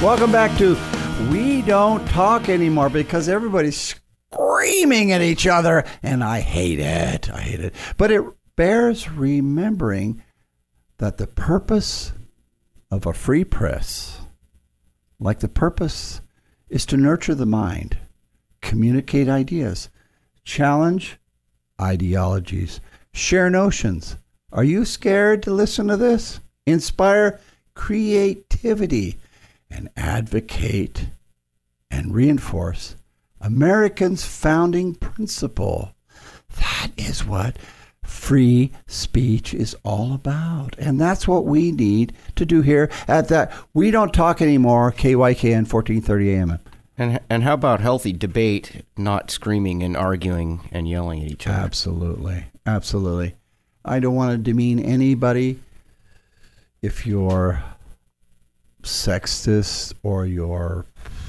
Welcome back to We Don't Talk Anymore, because everybody's screaming at each other, and I hate it. I hate it. But it bears remembering that the purpose of a free press, like the purpose, is to nurture the mind, communicate ideas, challenge ideologies, share notions. Are you scared to listen to this? Inspire creativity and advocate and reinforce Americans' founding principle. That is what free speech is all about. And that's what we need to do here at that We Don't Talk Anymore, KYKN 1430 AM. And how about healthy debate, not screaming and arguing and yelling at each other? Absolutely. Absolutely. I don't want to demean anybody. If you're sexist or you're,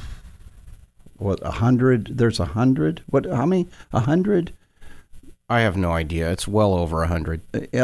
100? There's 100? How many? 100? I have no idea. It's well over 100.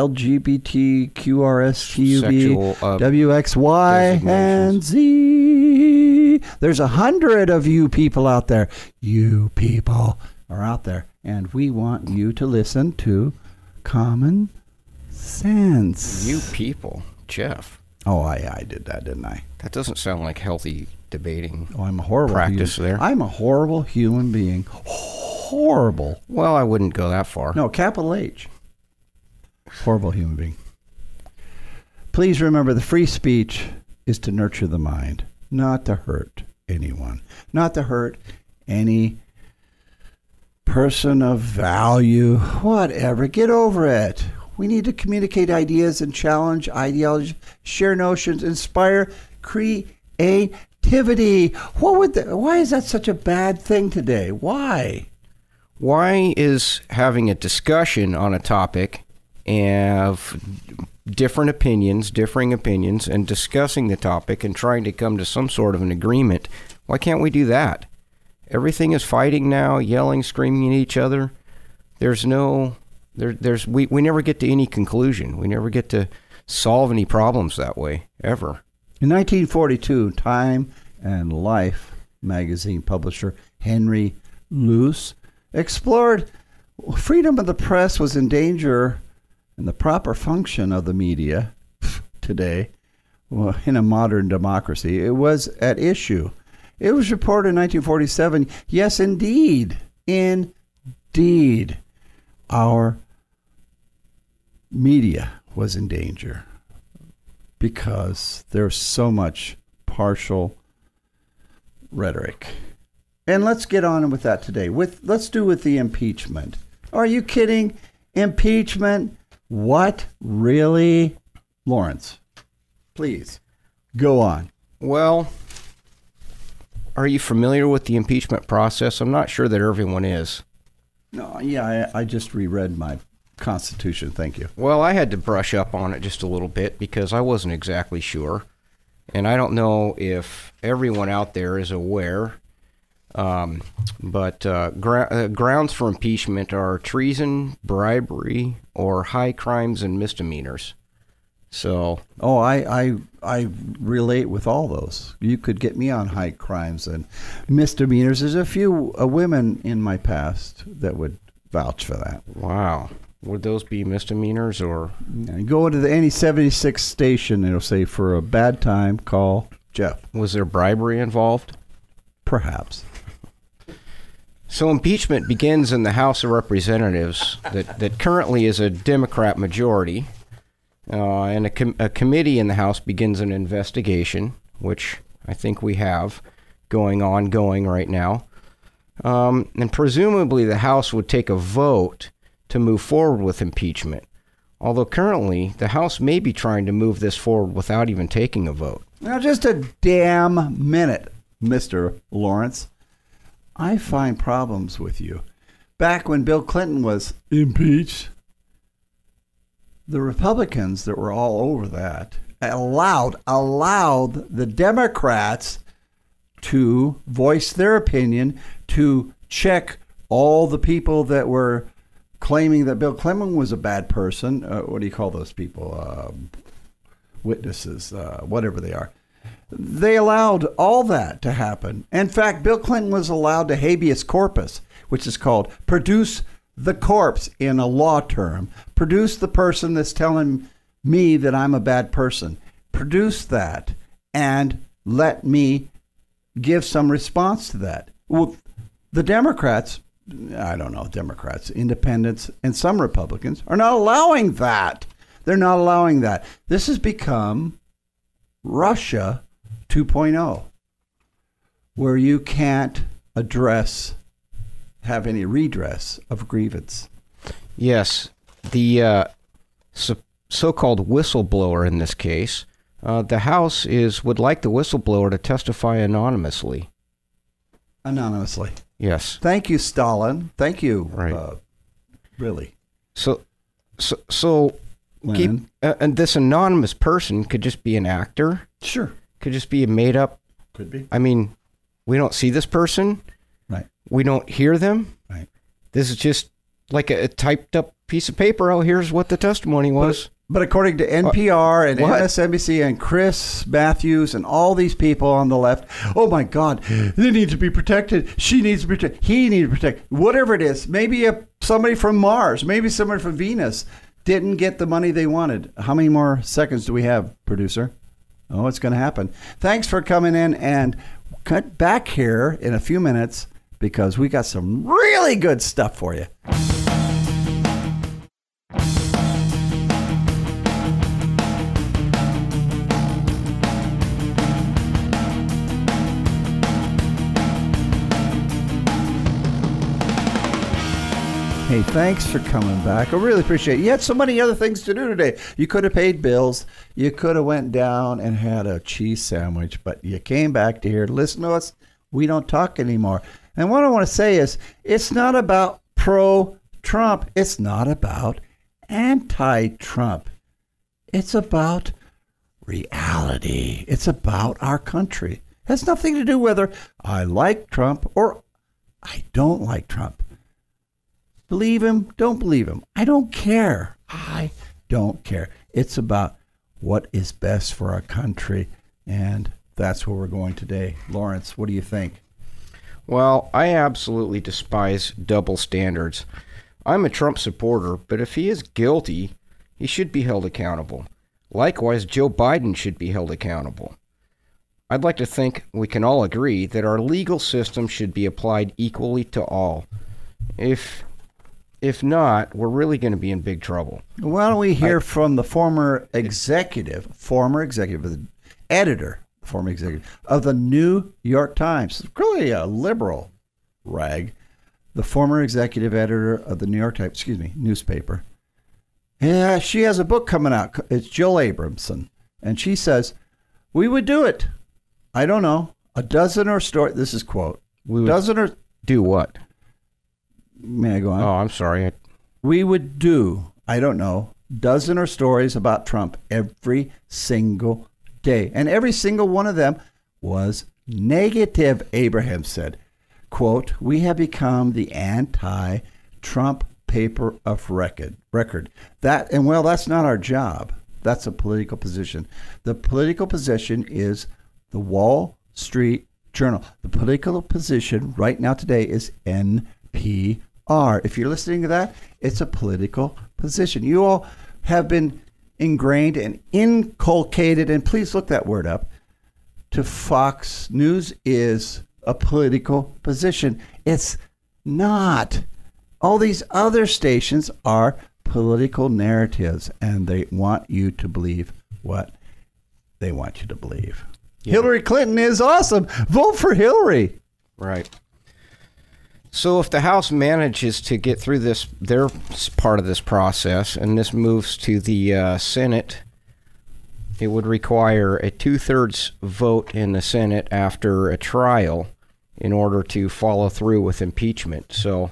LGBTQRSTUV, WXY, and Z. There's 100 of you people out there. You people are out there. And we want you to listen to Common Sense. You people. Jeff. Oh, I did that, didn't I? That doesn't sound like healthy debating. Oh, I'm a horrible practice human. there. I'm a horrible human being. Horrible. Well, I wouldn't go that far. No, capital H. Horrible human being. Please remember, the free speech is to nurture the mind, not to hurt anyone, not to hurt any person of value, whatever. Get over it. We need to communicate ideas and challenge ideology, share notions, inspire creativity. Why is that such a bad thing today? Why? Why is having a discussion on a topic of differing opinions, and discussing the topic and trying to come to some sort of an agreement, why can't we do that? Everything is fighting now, yelling, screaming at each other. We never get to any conclusion. We never get to solve any problems that way, ever. In 1942, Time and Life magazine publisher Henry Luce explored freedom of the press was in danger and the proper function of the media today in a modern democracy. It was at issue. It was reported in 1947, yes, indeed, our media was in danger because there's so much partial rhetoric. And let's get on with that today. Let's do with the impeachment. Are you kidding? Impeachment? What? Really? Lawrence, please, go on. Well, are you familiar with the impeachment process? I'm not sure that everyone is. No, yeah, I just reread my Constitution. Thank you. Well, I had to brush up on it just a little bit because I wasn't exactly sure. And I don't know if everyone out there is aware, but grounds for impeachment are treason, bribery, or high crimes and misdemeanors. So, I relate with all those. You could get me on high crimes and misdemeanors. There's a few women in my past that would vouch for that. Wow. Would those be misdemeanors or? Go into any 76 station, it'll say, for a bad time, call Jeff. Was there bribery involved? Perhaps. So impeachment begins in the House of Representatives that currently is a Democrat majority. And a committee in the House begins an investigation, which I think we have going right now. And presumably the House would take a vote to move forward with impeachment. Although currently the House may be trying to move this forward without even taking a vote. Now, just a damn minute, Mr. Lawrence. I find problems with you. Back when Bill Clinton was impeached, the Republicans that were all over that allowed the Democrats to voice their opinion, to check all the people that were claiming that Bill Clinton was a bad person. What do you call those people? Witnesses, whatever they are. They allowed all that to happen. In fact, Bill Clinton was allowed to habeas corpus, which is called produce the corpse in a law term. Produce the person that's telling me that I'm a bad person. Produce that and let me give some response to that. Well, the Democrats, I don't know, Democrats, independents, and some Republicans are not allowing that. They're not allowing that. This has become Russia 2.0, where you can't have any redress of grievance. Yes, the so-called whistleblower in this case, the House would like the whistleblower to testify anonymously. Anonymously. Yes. Thank you, Stalin. Thank you. Right. Really. So and this anonymous person could just be an actor. Sure. Could just be a made up. Could be. I mean, we don't see this person. Right. We don't hear them. Right. This is just like a typed up piece of paper. Oh, here's what the testimony was. But according to NPR and What? MSNBC and Chris Matthews and all these people on the left, oh my God, they need to be protected. She needs to be protected. He needs to be protected. Whatever it is, maybe somebody from Mars, maybe somebody from Venus didn't get the money they wanted. How many more seconds do we have, producer? Oh, it's going to happen. Thanks for coming in, and cut back here in a few minutes because we got some really good stuff for you. Hey, thanks for coming back. I really appreciate it. You had so many other things to do today. You could have paid bills. You could have went down and had a cheese sandwich, but you came back to here to listen to us. We don't talk anymore. And what I want to say is it's not about pro-Trump. It's not about anti-Trump. It's about reality. It's about our country. It has nothing to do whether I like Trump or I don't like Trump. Believe him, don't believe him. I don't care. I don't care. It's about what is best for our country, and that's where we're going today. Lawrence, what do you think? Well, I absolutely despise double standards. I'm a Trump supporter, but if he is guilty, he should be held accountable. Likewise, Joe Biden should be held accountable. I'd like to think we can all agree that our legal system should be applied equally to all. If not, we're really going to be in big trouble. Why don't we hear from the former executive, editor of the New York Times, really a liberal rag, the former executive editor of the New York Times, newspaper. Yeah, she has a book coming out. It's Jill Abramson. And she says, we would do it. I don't know, a dozen or story. This is quote. Dozen or do what? May I go on? Oh, I'm sorry. We would do, I don't know, dozen or stories about Trump every single day. And every single one of them was negative, Abraham said. Quote, we have become the anti-Trump paper of record. That's not our job. That's a political position. The political position is the Wall Street Journal. The political position right now today is NPR. If you're listening to that, it's a political position. You all have been ingrained and inculcated, and please look that word up, to Fox News is a political position. It's not. All these other stations are political narratives, and they want you to believe what they want you to believe. Yeah. Hillary Clinton is awesome. Vote for Hillary. Right. So if the House manages to get through their part of this process, and this moves to the Senate, it would require a 2/3 vote in the Senate after a trial in order to follow through with impeachment. So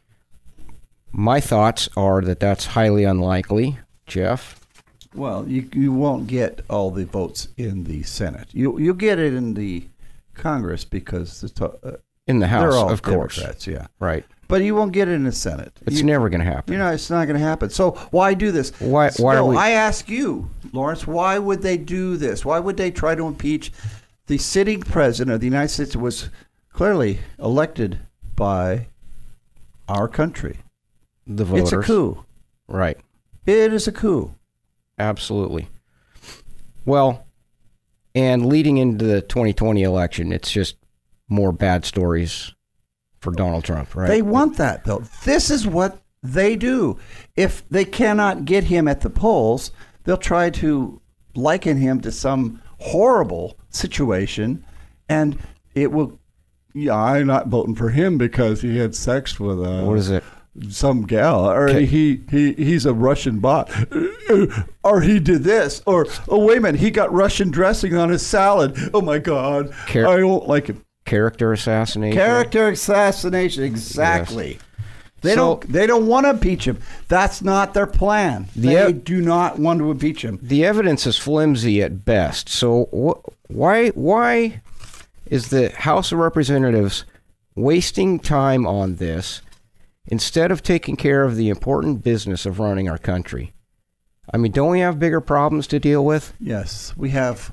my thoughts are that that's highly unlikely, Jeff. Well, you won't get all the votes in the Senate. You'll get it in the Congress because in the House, they're all of course. Democrats, yeah. Right. But you won't get it in the Senate. It's never going to happen. It's not going to happen. So why do this? Why are we... I ask you, Lawrence, why would they do this? Why would they try to impeach the sitting president of the United States was clearly elected by our country. The voters. It's a coup. Right. It is a coup. Absolutely. Well, and leading into the 2020 election, it's just more bad stories for Donald Trump, right? They want that, though. This is what they do. If they cannot get him at the polls, they'll try to liken him to some horrible situation, and it will. Yeah, I'm not voting for him because he had sex with what is it? Some gal, or he's a Russian bot, or he did this, or oh wait a minute, he got Russian dressing on his salad. Oh my God, I don't like it. Character assassination. Character assassination, exactly. Yes. They don't want to impeach him. That's not their plan. They do not want to impeach him. The evidence is flimsy at best. So why is the House of Representatives wasting time on this instead of taking care of the important business of running our country? I mean, don't we have bigger problems to deal with? Yes, we have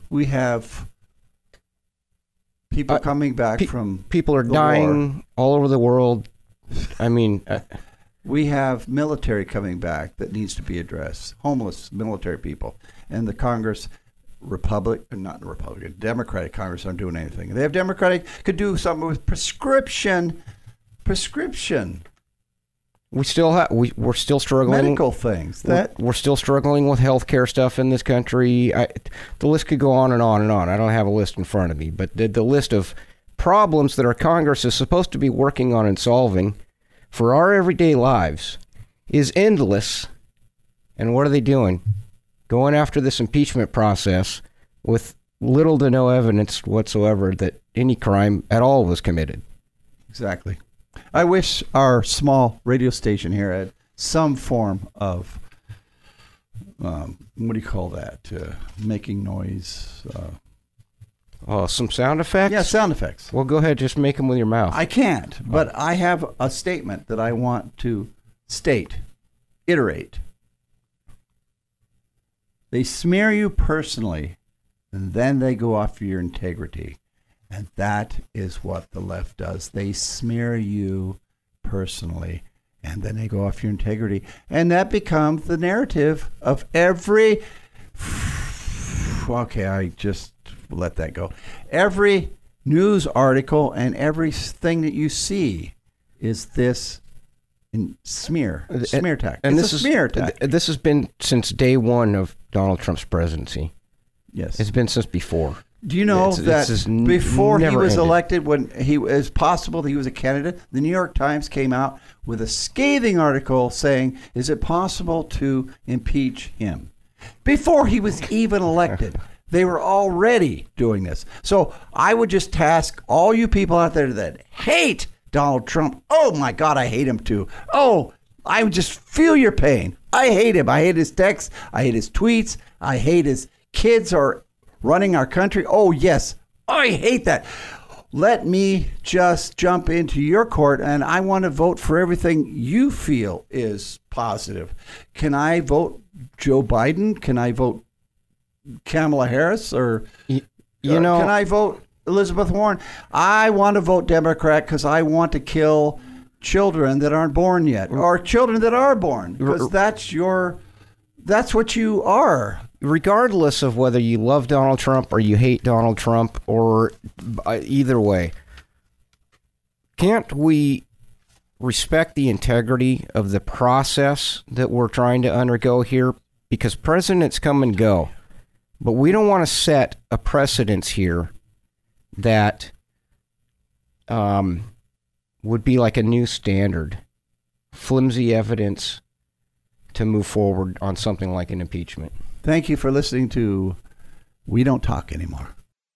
people coming back from people are dying war. All over the world. I mean, we have military coming back that needs to be addressed. Homeless military people, and the Congress, Democratic Congress aren't doing anything. They have Democratic could do something with prescription. We still have we're still struggling medical things. We're still struggling with healthcare stuff in this country. The list could go on and on and on. I don't have a list in front of me, but the list of problems that our Congress is supposed to be working on and solving for our everyday lives is endless. And what are they doing? Going after this impeachment process with little to no evidence whatsoever that any crime at all was committed. Exactly. I wish our small radio station here had some form of, what do you call that? Making noise. Some sound effects? Yeah, sound effects. Well, go ahead. Just make them with your mouth. I can't, but I have a statement that I want to iterate. They smear you personally, and then they go after your integrity. And that is what the left does. They smear you personally, and then they go after your integrity. And that becomes the narrative of every... Okay, I just let that go. Every news article and everything that you see is this smear tactic. And it's a smear tactic. This has been since day one of Donald Trump's presidency. Yes. It's been since before. Do you know that before he was elected, when it was possible that he was a candidate, the New York Times came out with a scathing article saying, is it possible to impeach him? Before he was even elected. They were already doing this. So I would just task all you people out there that hate Donald Trump. Oh, my God, I hate him too. Oh, I would just feel your pain. I hate him. I hate his texts. I hate his tweets. I hate his kids are running our country. Oh, yes, I hate that. Let me just jump into your court, and I want to vote for everything you feel is positive. Can I vote Joe Biden? Can I vote Kamala Harris? Or can I vote Elizabeth Warren? I want to vote Democrat because I want to kill children that aren't born yet, or children that are born, because that's what you are. Regardless of whether you love Donald Trump or you hate Donald Trump, or either way, can't we respect the integrity of the process that we're trying to undergo here? Because presidents come and go, but we don't want to set a precedence here that would be like a new standard, flimsy evidence to move forward on something like an impeachment. Thank you for listening to We Don't Talk Anymore.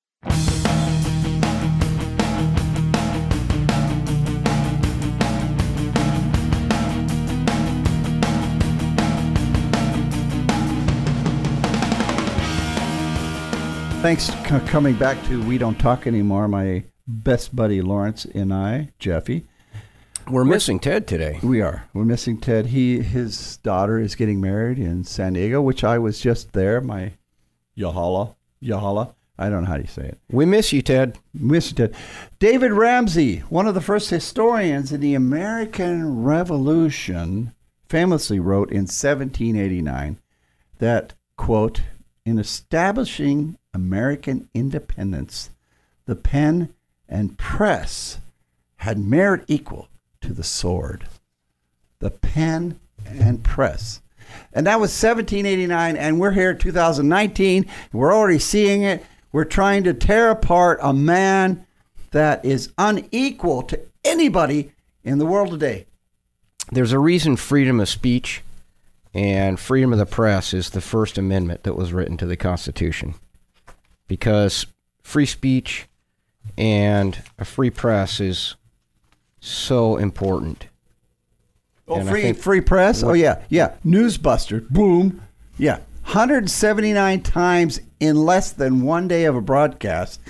Thanks for coming back to We Don't Talk Anymore. My best buddy Lawrence and I, Jeffy. We're missing Ted today. We are. We're missing Ted. His daughter is getting married in San Diego, which I was just there. My Yahala. I don't know how you say it. We miss you, Ted. Miss you, Ted. David Ramsey, one of the first historians in the American Revolution, famously wrote in 1789 that, quote, in establishing American independence, the pen and press had merit equal to the sword. The pen and press. And that was 1789, and we're here in 2019. We're already seeing it. We're trying to tear apart a man that is unequal to anybody in the world today. There's a reason freedom of speech and freedom of the press is the First Amendment that was written to the Constitution. Because free speech and a free press is so important. Oh, free press? Oh, yeah. Newsbuster. Boom. Yeah. 179 times in less than one day of a broadcast.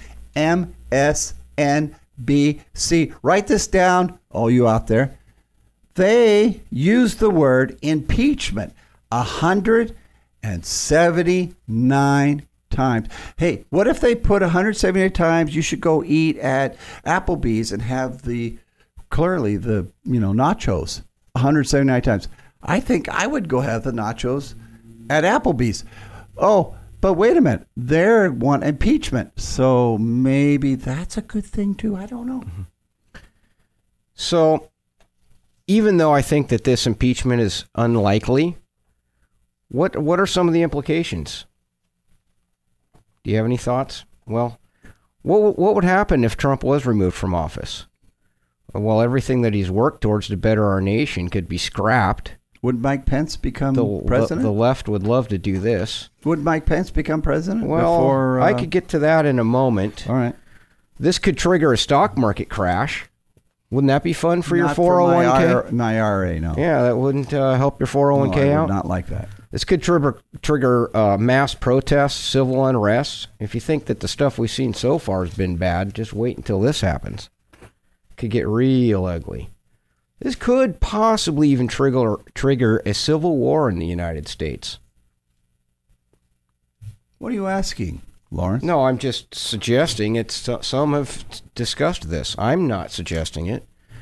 MSNBC. Write this down, all you out there. They used the word impeachment 179 times. Hey, what if they put 178 times you should go eat at Applebee's and have the nachos 179 times? I think I would go have the nachos at Applebee's. Oh, but wait a minute. They want impeachment. So maybe that's a good thing too. I don't know. So even though I think that this impeachment is unlikely, what are some of the implications? Do you have any thoughts? Well, what would happen if Trump was removed from office? Well, everything that he's worked towards to better our nation could be scrapped. Would Mike Pence become president? The left would love to do this. Would Mike Pence become president? Well, I could get to that in a moment. All right. This could trigger a stock market crash. Wouldn't that be fun for your 401k? For my IRA, no. Yeah, that wouldn't help your 401k I out? would not like that. This could trigger mass protests, civil unrest. If you think that the stuff we've seen so far has been bad, just wait until this happens. It could get real ugly. This could possibly even trigger a civil war in the United States. What are you asking, Lawrence? No, I'm just suggesting it. Some have discussed this. I'm not suggesting it.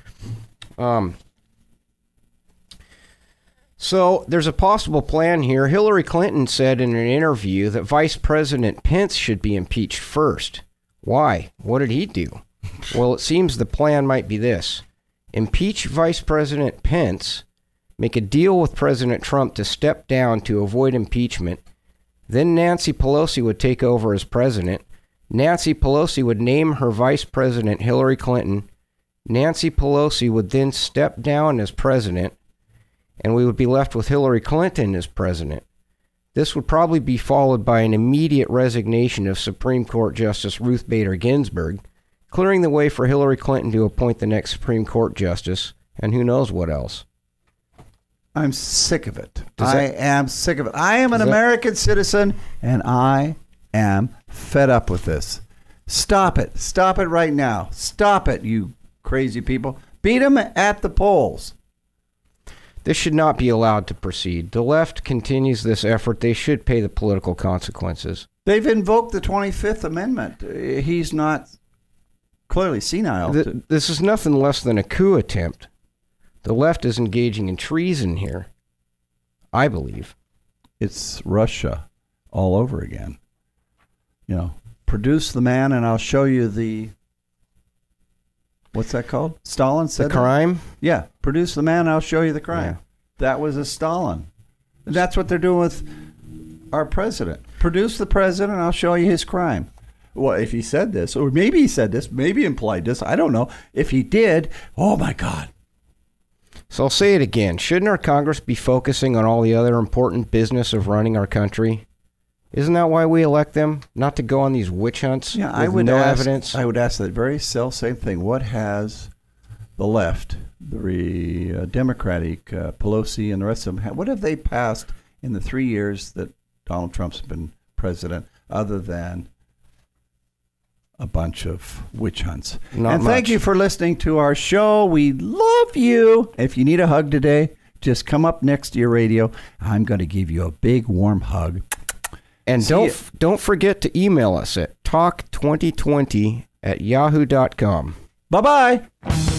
So there's a possible plan here. Hillary Clinton said in an interview that Vice President Pence should be impeached first. Why? What did he do? Well, it seems the plan might be this. Impeach Vice President Pence, make a deal with President Trump to step down to avoid impeachment. Then Nancy Pelosi would take over as president. Nancy Pelosi would name her vice president Hillary Clinton. Nancy Pelosi would then step down as president, and we would be left with Hillary Clinton as president. This would probably be followed by an immediate resignation of Supreme Court Justice Ruth Bader Ginsburg, clearing the way for Hillary Clinton to appoint the next Supreme Court justice, and who knows what else. I'm sick of it. I am sick of it. I am an American citizen, and I am fed up with this. Stop it. Stop it right now. Stop it, you crazy people. Beat them at the polls. This should not be allowed to proceed. The left continues this effort. They should pay the political consequences. They've invoked the 25th Amendment. He's not clearly senile. This is nothing less than a coup attempt. The left is engaging in treason here, I believe. It's Russia all over again. Produce the man and I'll show you the... What's that called? Stalin said the crime? Yeah. Produce the man and I'll show you the crime. Yeah. That was a Stalin. And that's what they're doing with our president. Produce the president and I'll show you his crime. Well, if he said this, or maybe he said this, maybe implied this, I don't know. If he did, oh my God. So I'll say it again. Shouldn't our Congress be focusing on all the other important business of running our country? Isn't that why we elect them? Not to go on these witch hunts with evidence? I would ask that very same thing. What has the left, the Democratic, Pelosi and the rest of them, what have they passed in the 3 years that Donald Trump's been president other than a bunch of witch hunts? Not much. Thank you for listening to our show. We love you. If you need a hug today, just come up next to your radio. I'm going to give you a big warm hug. And See don't forget to email us at talk2020@yahoo.com. Bye-bye.